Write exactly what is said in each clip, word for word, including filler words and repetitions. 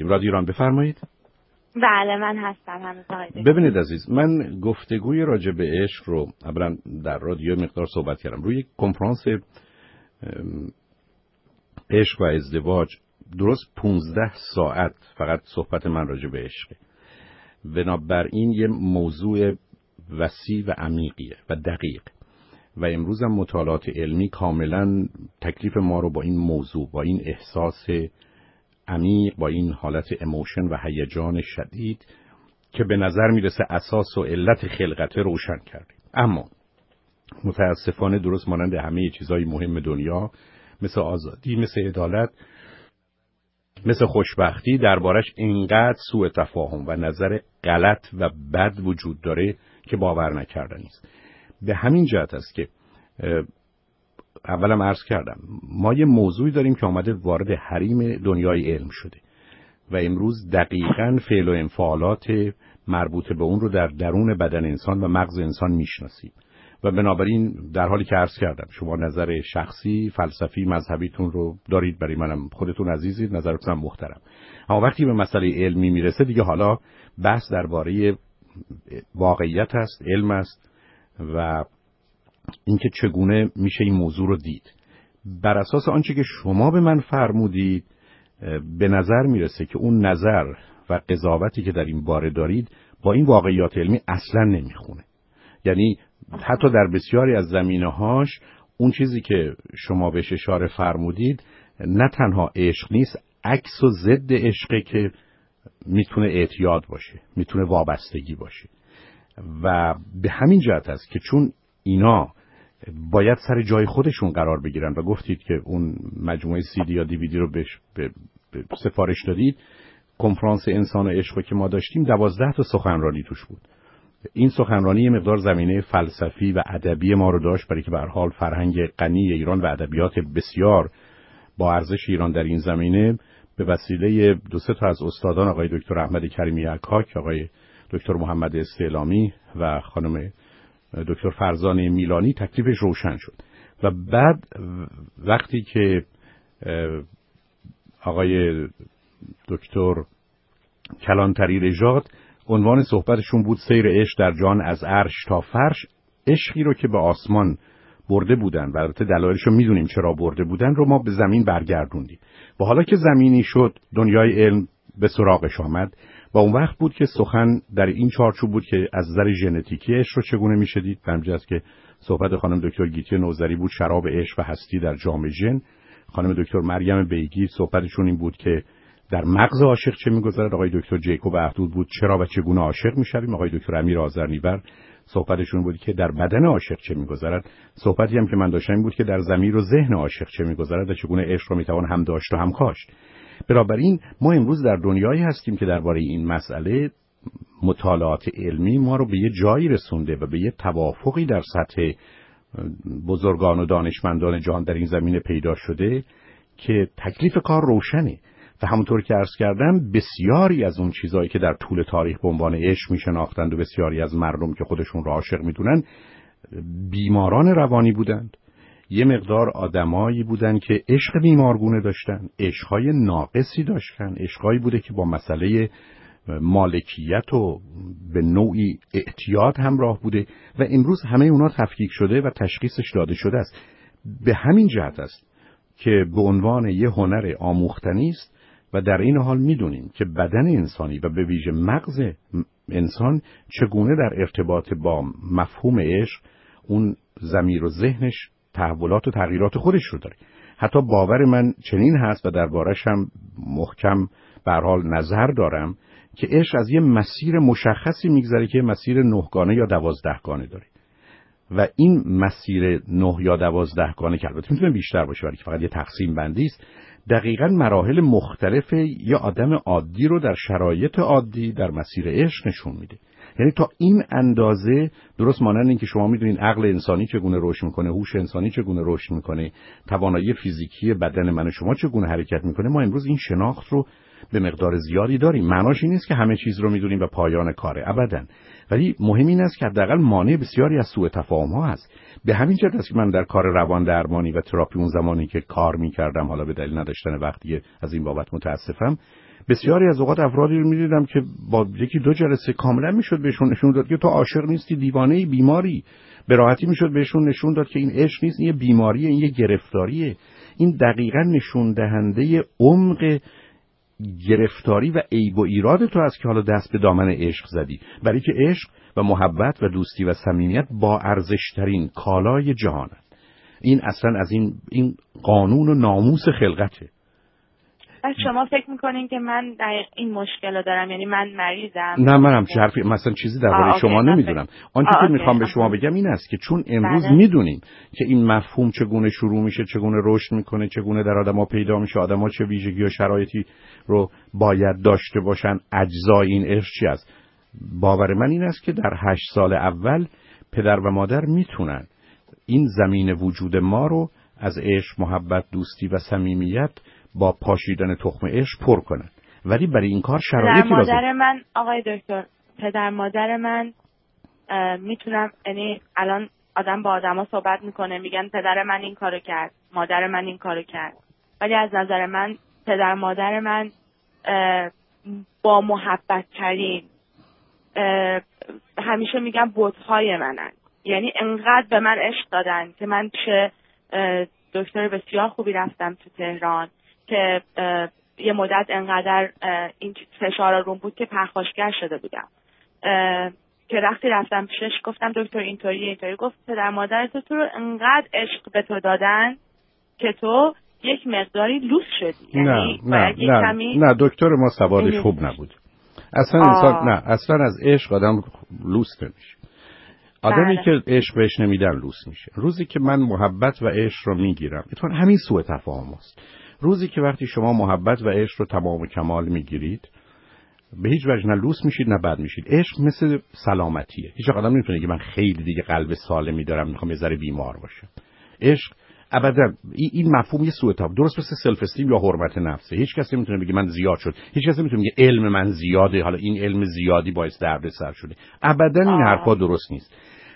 هستیم. رادیو ایران، بفرمایید. بله من هستم هنوز آقای دکتر. ببینید عزیز، من گفتگوی راجع به عشق رو اولا در رادیو مقدار صحبت کردم. روی کنفرانس عشق و ازدواج درست پونزده ساعت فقط صحبت من راجع به عشقه. بنابراین یه موضوع وسیع و عمیقیه و دقیق و امروز هم مطالعات علمی کاملا تکلیف ما رو با این موضوع، با این احساس عمیق، با این حالت اموشن و هیجان شدید که به نظر میرسه اساس و علت خلقت روشن کرده. اما متاسفانه درست مانند همه چیزهای مهم دنیا، مثل آزادی، مثل عدالت، مثل خوشبختی، دربارش اینقدر سوء تفاهم و نظر غلط و بد وجود داره که باور نکردنی است. به همین جهت است که اولم عرض کردم ما یه موضوعی داریم که آمده وارد حریم دنیای علم شده و امروز دقیقاً فعل و انفعالات مربوط به اون رو در درون بدن انسان و مغز انسان میشناسیم و بنابراین در حالی که عرض کردم شما نظر شخصی، فلسفی، مذهبیتون رو دارید، برای منم خودتون عزیزید، نظرتون هم محترم. اما وقتی به مسئله علمی میرسه دیگه حالا بحث درباره واقعیت است، علم است و اینکه چگونه میشه این موضوع رو دید. بر اساس آنچه که شما به من فرمودید به نظر میرسه که اون نظر و قضاوتی که در این باره دارید با این واقعیات علمی اصلا نمیخونه. یعنی حتی در بسیاری از زمینه‌هاش اون چیزی که شما بهش اشاره فرمودید نه تنها عشق نیست، عکس و ضد عشقه که میتونه اعتیاد باشه، میتونه وابستگی باشه و به همین جهت است که چون اینا باید سر جای خودشون قرار بگیرن و گفتید که اون مجموعه سی دی یا دی وی دی رو بهش به به سفارش دادید. کنفرانس انسان و عشق که ما داشتیم دوازده تا سخنرانی توش بود. این سخنرانی مقدار زمینه فلسفی و ادبی ما رو داشت، برای که به هر حال فرهنگ غنی ایران و ادبیات بسیار با ارزش ایران در این زمینه به وسیله دو سه تا از استادان، آقای دکتر احمد کریمی عکاک، آقای دکتر محمد استعلامی و خانم دکتر فرزانه میلانی تکلیفش روشن شد. و بعد وقتی که آقای دکتر کلانتری رجاد عنوان صحبتشون بود سیر عشق در جان از عرش تا فرش، عشقی رو که به آسمان برده بودن و البته دلایلش رو میدونیم چرا برده بودن رو ما به زمین برگردوندیم و حالا که زمینی شد دنیای علم به سراغش آمد و اون وقت بود که سخن در این چارچوب بود که از نظر ژنتیکی عشق رو چگونه میشه دید. همینجاست که صحبت خانم دکتر گیتی نوذری بود شراب عشق و هستی در جام ژن. خانم دکتر مریم بیگی صحبتشون این بود که در مغز عاشق چه میگذرد. آقای دکتر جیکوب احدود بود چرا و چگونه عاشق میشویم. آقای دکتر امیر آذرنیبر صحبتشون بود که در بدن عاشق چه میگذرد. صحبتی هم که من داشتم این بود که در ضمیر و ذهن عاشق چه میگذرد و چگونه عشق رو میتوان هم داشت و هم کاشت. بنابراین ما امروز در دنیایی هستیم که درباره این مسئله مطالعات علمی ما رو به یه جایی رسونده و به یه توافقی در سطح بزرگان و دانشمندان جهان در این زمینه پیدا شده که تکلیف کار روشنه. و همونطور که عرض کردم بسیاری از اون چیزایی که در طول تاریخ به عنوان عشق میشناختند و بسیاری از مردم که خودشون را عاشق میدونن بیماران روانی بودند. یه مقدار آدمایی بودن که عشق بیمارگونه داشتن، عشقهای ناقصی داشتن، عشقهایی بوده که با مسئله مالکیت و به نوعی اعتیاد همراه بوده و امروز همه اونا تفکیک شده و تشخیصش داده شده است. به همین جهت است که به عنوان یه هنر آموختنی است و در این حال میدونیم که بدن انسانی و به ویژه مغز انسان چگونه در ارتباط با مفهوم عشق اون ضمیر و ذهنش تحولات و تغییرات خودش رو داره. حتی باور من چنین هست و دربارش هم محکم به هر حال نظر دارم که عشق از یه مسیر مشخصی میگذره که مسیر نهگانه یا دوازدهگانه داره و این مسیر نه یا دوازدهگانه که البته میتونه بیشتر باشه ولی که فقط یه تقسیم بندی است، دقیقاً مراحل مختلف یه آدم عادی رو در شرایط عادی در مسیر عشق نشون میده. یعنی تا این اندازه درست مانند این که شما میدونین عقل انسانی چگونه رشد میکنه، هوش انسانی چگونه رشد میکنه، توانایی فیزیکی بدن من و شما چگونه حرکت میکنه، ما امروز این شناخت رو به مقدار زیادی داریم. معناش این نیست که همه چیز رو میدونیم و پایان کاره، ابداً. ولی مهم این است که حداقل مانع بسیاری از سوء تفاهم ها هست. به همین جهت است که من در کار روان درمانی و تراپی اون زمانی که کار میکردم، حالا به دلیل نداشتن وقتی از این بابت متاسفم، بسیاری از اوقات افرادی رو می‌دیدم که با یکی دو جلسه کاملا میشد بهشون نشون داد که تو عاشق نیستی، دیوانه‌ای، بیماری. به راحتی میشد بهشون نشون داد که این عشق نیست، این یه بیماریه، این یه گرفتاریه. این دقیقاً نشون دهنده عمق گرفتاری و عیب و ایراد تو است که حالا دست به دامن عشق زدی، برای که عشق و محبت و دوستی و صمیمیت با ارزشترین کالای جهانه. این اصلا از این این قانون و ناموس خلقته. پس شما فکر میکنین که من دقیق این مشکل رو دارم، یعنی من مریضم؟ نه، منم حرفی مثلا چیزی درباره شما نمیدونم. آنچه که اوکی. میخوام به شما بگم این است که چون امروز بله. میدونیم که این مفهوم چگونه شروع میشه، چگونه رشد میکنه، چگونه در آدم‌ها پیدا میشه، آدم‌ها چه ویژگی و شرایطی رو باید داشته باشن، اجزای این عشق چی است، باور من این است که در هشت سال اول پدر و مادر میتونن این زمین وجود ما رو از عشق، محبت، دوستی و صمیمیت با پاشیدن تخم عشق پر کنن. ولی برای این کار شرایطی لازم. پدر مادر من آقای دکتر، پدر مادر من میتونم، یعنی الان آدم با آدما صحبت میکنه میگن پدر من این کارو کرد، مادر من این کارو کرد، ولی از نظر من پدر مادر من با محبت ترین، همیشه میگم بت‌های منن. یعنی انقدر به من عشق دادن که من چه دکتر بسیار خوبی رفتم تو تهران که یه مدت انقدر این فشار روم بود که پرخاشگر شده بودم، که وقتی رفتم پیشش گفتم دکتر اینطوری اینطوری، گفت پدر مادرت تو رو انقدر عشق به تو دادن که تو یک مقداری لوس شدی. نه یعنی نه نه کمی... نه دکتر ما سوادش خوب نبود اصلا. انسان نه اصلا از عشق آدم لوس نمیشه. آدمی بله. که عشق بهش نمیدن لوس میشه. روزی که من محبت و عشق رو میگیرم، اتفاقا همین سوء تفاهم است. روزی که وقتی شما محبت و عشق رو تمام و کمال میگیرید، به هیچ وجه نه لوس میشید نه بد میشید. عشق مثل سلامتیه. هیچ آدم نمیتونه که من خیلی دیگه قلب سالمی دارم میخوام یه ذره بیمار باشم. عشق ابدا این مفهوم یه سوء تفاهم، درست مثل سلف استیم یا حرمت نفسه. هیچ کسی نمیتونه بگه من زیاد شد، هیچ کسی نمیتونه بگه علم من زیاده، حالا این علم زیادی باعث دردسر شده. ابدا این حرفا درست نیست.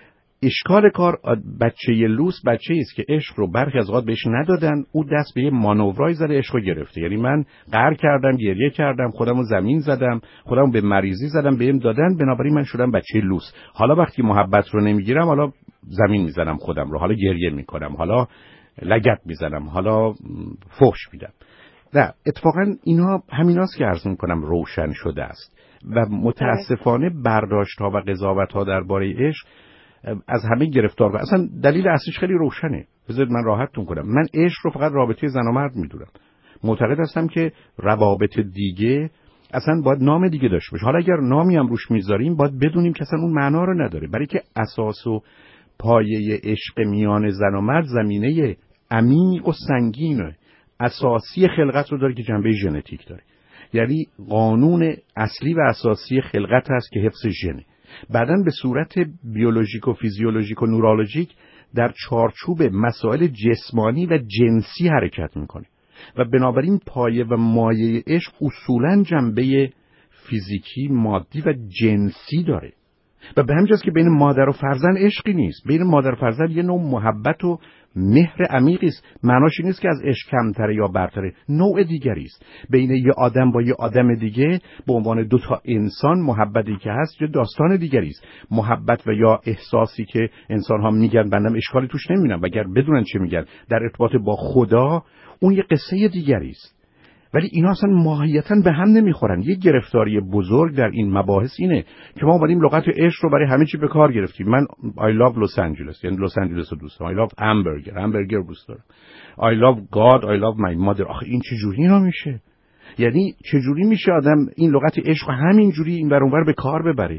اشکال کار بچه لوس بچه‌ای است که عشق رو برخی از اوقات بهش ندادن، او دست به یه مانورای زده عشق رو گرفته. یعنی من قهر کردم، گریه کردم، خودم رو زمین زدم، خودم به مریضی زدم، بهم دادن، بنابراین من شدم بچه لوس. حالا وقتی محبت رو نمیگیرم، حالا زمین میزنم خودم رو، حالا گریه میکنم، حالا لگد میزنم، حالا فحش میدم. نه، اتفاقا اینا همیناست که عرض میکنم روشن شده است و متاسفانه برداشت‌ها و قضاوت‌ها درباره عشق از همه گرفتار و اصلا دلیل اصلیش خیلی روشنه. بذارید من راحتتون کنم. من عشق رو فقط رابطه زن و مرد میدونم. معتقد هستم که روابط دیگه اصلا باید نام دیگه داشته باشه. حالا اگر نامی هم روش میذاریم باید بدونیم که اصلا اون معنا رو نداره، برای که اساس و پایه عشق میان زن و مرد زمینه عمیق و سنگین اساسی خلقت رو داره که جنبه ژنتیک داره. یعنی قانون اصلی و اساسی خلقت هست که حفظ ژنه. بعدن به صورت بیولوژیک و فیزیولوژیک و نورولوژیک در چارچوب مسائل جسمانی و جنسی حرکت میکنه و بنابراین پایه و مایه عشق اصولاً جنبه فیزیکی، مادی و جنسی داره و به همین جاست که بین مادر و فرزند عشقی نیست. بین مادر و فرزند یه نوع محبت و مهر عمیقی است. معناش این نیست که از عشق کمتره یا برتره، نوع دیگری است. بین یه آدم با یه آدم دیگه به عنوان دو تا انسان محبتی که هست یه داستان دیگری است. محبت و یا احساسی که انسان ها میگن بندم اشکالی توش نمیبینم، وگر بدونن چه میگن در ارتباط با خدا اون یه قصه دیگری است. ولی اینا اصلا ماهیتاً به هم نمیخورن. یه گرفتاری بزرگ در این مباحث اینه که ما اومدیم لغت عشق رو برای همه چی به کار گرفتیم. من I love لس آنجلس، یعنی لس آنجلس رو دوست دارم. I love همبرگر، همبرگر دوست دارم. I love God, I love my mother. آخه این چه جوری اینا میشه؟ یعنی چه جوری میشه آدم این لغت عشق همین جوری این ور اون ور به کار ببره؟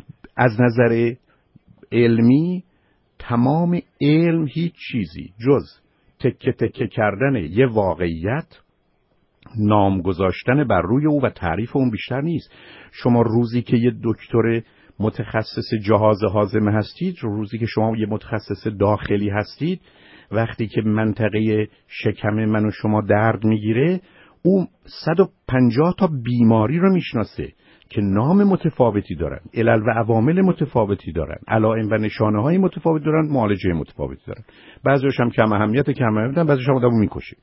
از نظر علمی تمام علم هیچ چیزی جز تکه تکه کردن یه واقعیت، نام گذاشتن بر روی او و تعریف اون بیشتر نیست. شما روزی که یه دکتر متخصص جهاز هاضمه هستید، روزی که شما یه متخصص داخلی هستید، وقتی که منطقه شکم من و شما درد میگیره، او صد و پنجاه تا بیماری رو میشناسه که نام متفاوتی دارن، علل و عوامل متفاوتی دارن، علائم و نشانه های متفاوتی دارن، معالجه متفاوتی دارن. بعضیش هم کم اهمیت کم اهمیت، بعضیش هم آدمو میکشه.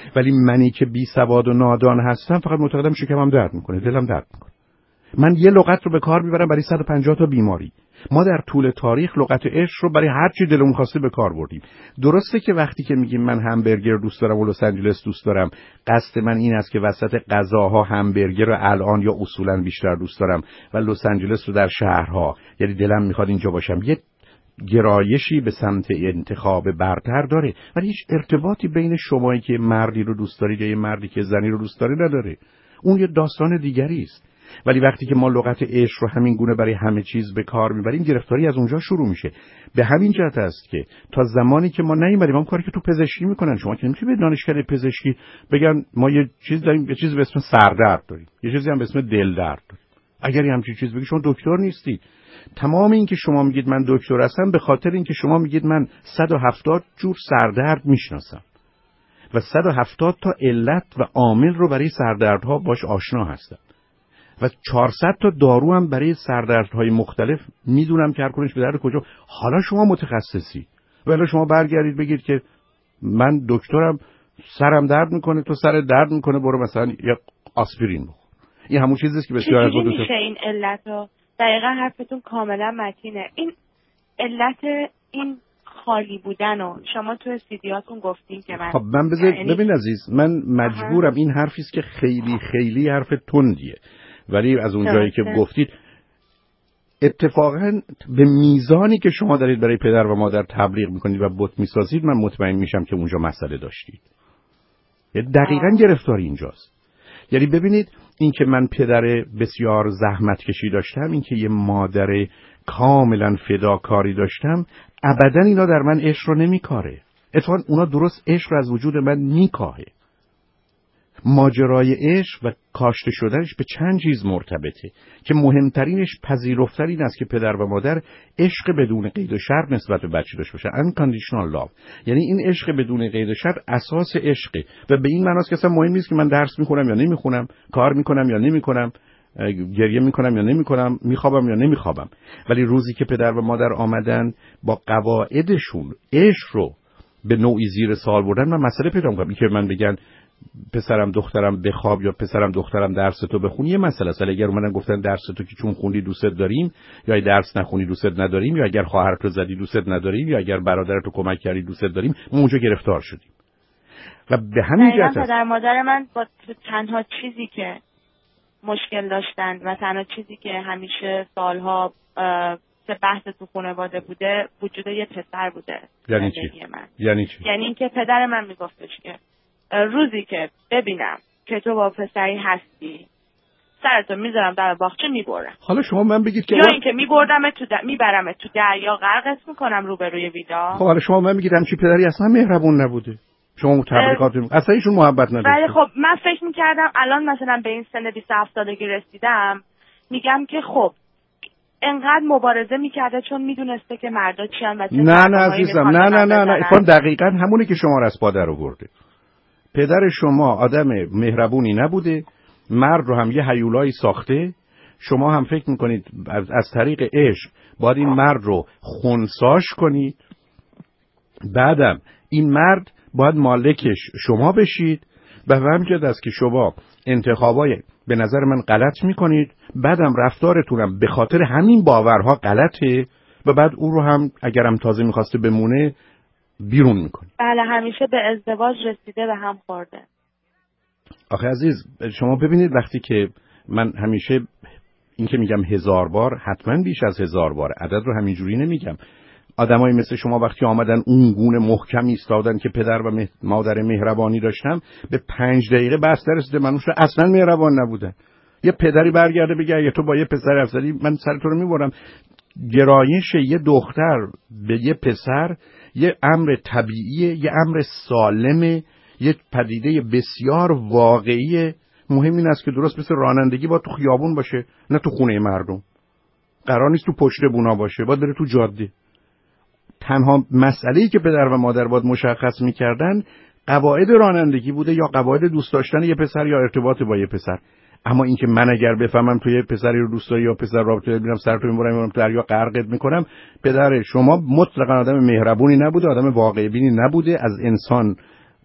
ولی منی که بی سواد و نادان هستم فقط معتقدم شکمم درد میکنه، دلم درد میکنه. من یه لغت رو به کار میبرم برای صد و پنجاه تا بیماری. ما در طول تاریخ لغت عشق رو برای هر چی دلمون خواسته به کار بردیم. درسته که وقتی که میگیم من همبرگر دوست دارم و لس آنجلس دوست دارم، قصد من این است که وسط غذاها همبرگر رو الان یا اصولا بیشتر دوست دارم و لس آنجلس رو در شهرها، یعنی دلم میخواد اینجا باشم. یه گرایشی به سمت انتخاب برتر داره، ولی هیچ ارتباطی بین شمایی که مردی رو دوست دارید یا یه مردی که زنی رو دوست داره نداره. اون یه داستان دیگری است. ولی وقتی که ما لغت عشق رو همین گونه برای همه چیز به کار میبریم، گرفتاری از اونجا شروع میشه. به همین جهت است که تا زمانی که ما نیومدیم اون کاری که تو پزشکی میکنن، شما که نمیتونید به دانشکده پزشکی بگن ما یه چیز داریم، یه چیز به اسم سردرد داریم، یه چیزی هم به اسم دل درد داریم. اگر همچین چیز بگید شما دکتر نیستید. تمام این که شما میگید من دکتر هستم به خاطر اینکه شما میگید من صد و هفتاد جور سردرد میشناسم و صد و هفتاد تا علت و عامل رو برای سردردها باش آشنا هستم و چهارصد تا دارو هم برای سردردهای مختلف میدونم که هر کدومش به درد کجا. حالا شما متخصصی، ولی شما برگردید بگید که من دکترم، سرم درد میکنه، تو سر درد میکنه، برو مثلا یه آسپرین بخور. این همون چیزیه که بسیار از دو میشه این علتو. دقیقاً حرفتون کاملا متینه. این علت این خالی بودن و شما تو استودیوتون گفتین که من خب من بذار یعنی... ببین عزیز، من مجبورم آها. این حرفی است که خیلی خیلی حرف تندیه، ولی از اون جایی که گفتید اتفاقا به میزانی که شما دارید برای پدر و مادر تبلیغ میکنید و بت میسازید، من مطمئن میشم که اونجا مسئله داشتید. دقیقاً گرفتاری اینجاست. یعنی ببینید این که من پدر بسیار زحمت کشی داشتم، این که یه مادر کاملا فداکاری داشتم، ابداً اینا در من عشق رو نمیکاره. اتفاقاً اونا درست عشق رو از وجود من میکاهه. ماجرای عشق و کاشته شدنش به چند چیز مرتبطه که مهمترینش پذیرفتن این است که پدر و مادر عشق بدون قید و شرط نسبت به بچه داشته باشن. unconditional love، یعنی این عشق بدون قید و شرط اساس عشقه و به این معناست که اصلا مهم نیست که من درس میخونم یا نمیخونم، کار میکنم یا نمیکنم، گریه میکنم یا نمیکنم، میخوابم یا نمیخوابم. ولی روزی که پدر و مادر آمدن با قواعدشون عشق رو به نوعی زیر سوال بردن، من مسئله پیدا میکنم. این که من بگن پسرم دخترم بخواب یا پسرم دخترم درس تو بخونی یه مسئله است. اگر اومدن گفتن درس تو که چون خوندی دوست داریم، یا درس نخونی دوست نداریم، یا اگر خواهرت رو زدی دوست نداریم، یا اگر برادرت رو کمک کردی دوست داریم، ما اونجا گرفتار شدیم. و به همین جهت پدر مادر من با تنها چیزی که مشکل داشتن و تنها چیزی که همیشه سالها که بحث تو خانواده بوده وجود یه پسر بوده. یعنی چی؟ من. یعنی چی؟ یعنی اینکه پدر من میگفتش که روزی که ببینم که تو با پسری هستی، سرتو میذارم در باغچه میبرم. حالا شما من بگید که یا اینکه میبردم تو د... میبرم تو دریا غرقت میکنم روبروی ویدا. خب حالا شما من میگید همچی پدری اصلا مهربون نبوده، شما تبریکات اه... اصلا ایشون محبت نداشته. ولی خب من فکر میکردم الان مثلا به این سن بیست و هفت سالگی رسیدم، میگم که خب انقدر مبارزه میکرده چون میدونسته که مردا چیان و چه نه نه عزیزم، نه نه نه نه افان دقیقاً همونی که شما را از پادر آورده. پدر شما آدم مهربونی نبوده، مرد رو هم یه هیولایی ساخته. شما هم فکر میکنید از, از طریق عشق باید این مرد رو خنثاش کنید، بعدم این مرد باید مالکش شما بشید و همینجد است که شما انتخابای به نظر من غلط میکنید، بعدم رفتارتونم به خاطر همین باورها غلطه و بعد او رو هم اگرم تازه میخواسته بمونه بیرون میکنه. بله همیشه به ازدواج رسیده و هم خورده. آخه عزیز شما ببینید وقتی که من همیشه این که میگم هزار بار، حتما بیش از هزار بار، عدد رو همینجوری نمیگم. آدمایی مثل شما وقتی آمدن اون گونه محکم ایستادن که پدر و مادر مهربانی داشتم، به پنج دقیقه بس درسته منوش اصلا مهربان نبودن. یه پدری برگرده بگه اگه تو با یه پسر افزادی من سر تو رو میبرم. گرایش یه دختر به یه پسر یه امر طبیعیه، یه امر سالمه، یه پدیده بسیار واقعیه. مهم این است که درست مثل رانندگی با تو خیابون باشه، نه تو خونه مردم. قرار نیست تو پشت بونا باشه، باید بره تو جاده. تنها مسئله‌ای که پدر و مادر باید مشخص می‌کردن قواعد رانندگی بوده یا قواعد دوست داشتن یه پسر یا ارتباط با یه پسر. اما اینکه من اگر بفهمم تو یه پسری رو دوست داری یا پسر رابطه می‌بینم سرتو می‌برم می‌برم تو دریا غرقت می‌کنم، پدر شما مطلقاً آدم مهربونی نبوده، آدم واقع‌بینی نبوده، از انسان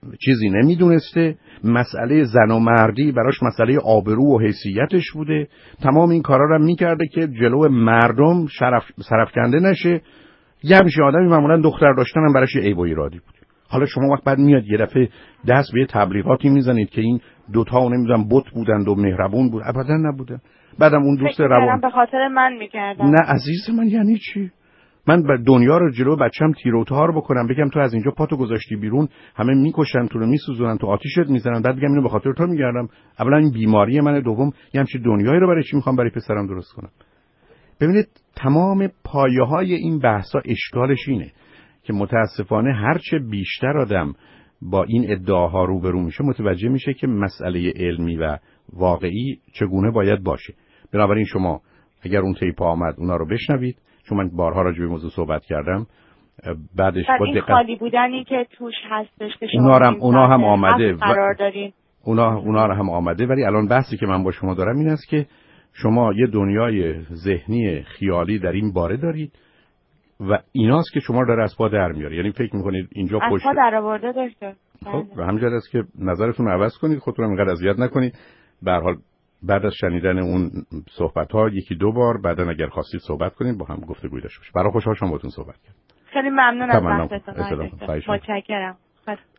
چیزی نمیدونسته، مسئله زن و مردی براش مسئله آبرو و حیثیتش بوده، تمام این کارا رو میکرده که جلو مردم شرف سرفکنده نشه. یه همچین آدمی معمولا دختر داشتن هم براش عیب و ایرادی بود. حالا شما وقت بعد میاد یه دفعه دست به تبلیغاتی میزنید که این دوتا و نمیدونم بت بودند و مهربون بود. ابدا نبودن. بعدم اون دوست روان به خاطر من میکردم. نه عزیز من، یعنی چی؟ من به دنیا رو جلو بچم تیر و تار بکنم، بگم تو از اینجا پاتو گذاشتی بیرون، همه میکشن تو رو میسوزونن، تو آتیشت میزنن، بعد بگم اینو به خاطر تو میگردم؟ اولا این بیماری منه، دوم یه همچین دنیایی رو برای چی میخوام برای پسرم درست کنم؟ ببینید تمام پایه‌های این بحثا اشکالش اینه که متاسفانه هرچه بیشتر آدم با این ادعاها روبرو میشه متوجه میشه که مسئله علمی و واقعی چگونه باید باشه. بنابراین شما اگر اون تیپ آمد اونا رو بشنوید، چون من بارها راجع به موضوع صحبت کردم. بعدش با این خالی بودنی که توش هستش که شما اونا هم اونا هم آمده قرار دارین، اونا اونا هم آمده، ولی الان بحثی که من با شما دارم این است که شما یه دنیای ذهنی خیالی در این باره دارید و ایناست که شما رو داره از پا در میاره. یعنی فکر میکنید اینجا پشت از پا در آورده دکتر. خب همینجوری است که نظرتون عوض کنید، خودتون رو اینقدر اذیت نکنید. به هر حال بعد از شنیدن اون صحبت‌ها یکی دو بار بعداً اگر خواستید صحبت کنید با هم گفتگو داشته باشید. برای خوشحال شدم باهاتون صحبت کردم. خیلی ممنون از وقتتون. متشکرم.